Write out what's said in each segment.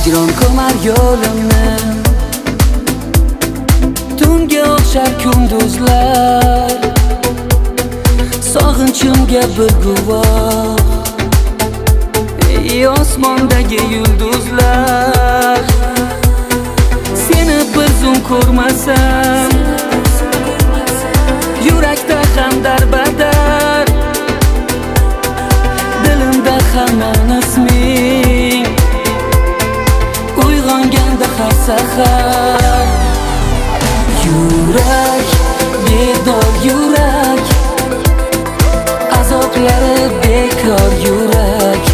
hijron ko'mar yo'limni, tunga o'xshar kunduzlar, sog'inchimga bir guvoh ey osmondagi yulduzlar. Seni bir zum ko'rmasam yurakda ham darbadar, dilimda hamon isming uyg'onganda har sahar. Yurak, bedor yurak, azoblari bekor yurak,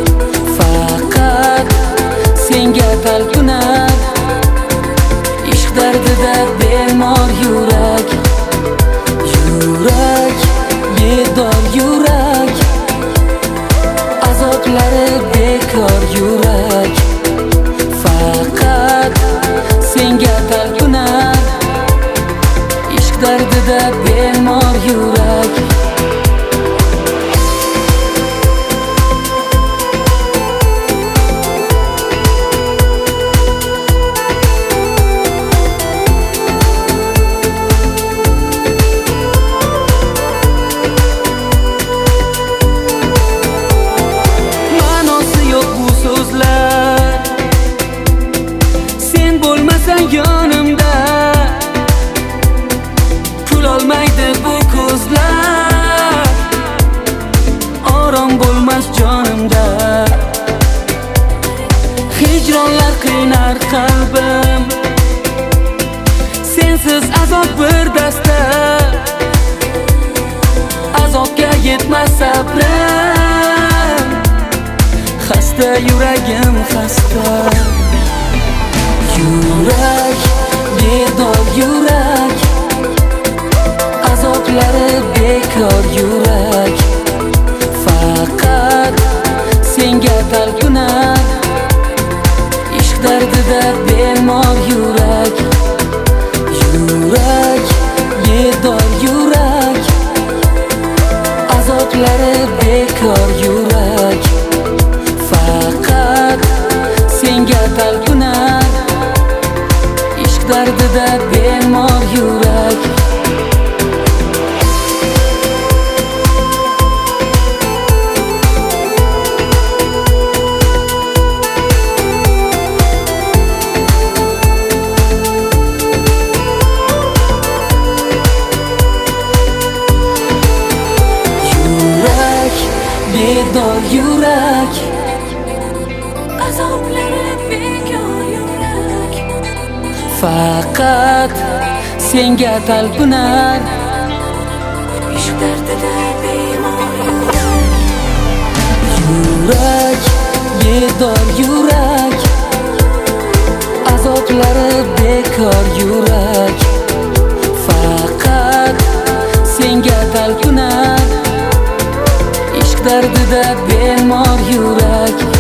faqat senga talpinar, ishq dardida bemor yurak. Yurak, bedor yurak, azoblari bekor yurak, faqat senga talpinar, ishq dardida bemor yurak. Yonimda kulolmaydi bu ko'zlar, orom bo'lmas jonimda. Hijronlar qiynar qalbim, sensiz azob bir dasta, azobga yetmas sabrim, xasta yuragim xasta. Yurak, bedor yurak, azoblari bekor yurak, faqat senga talpinar, ishq dardida bemor yurak. Yurak, bedor yurak, azoblari bekor yurak, faqat senga talpinar, dardida bemor yurak. Yurak, bedor yurak, azoblari bekor yurak, faqat senga talpinar, ishq dardida bemor yurak. Yurak, bedor yurak, azoblari bekor yurak, faqat senga talpinar, ishq dardida bemor yurak.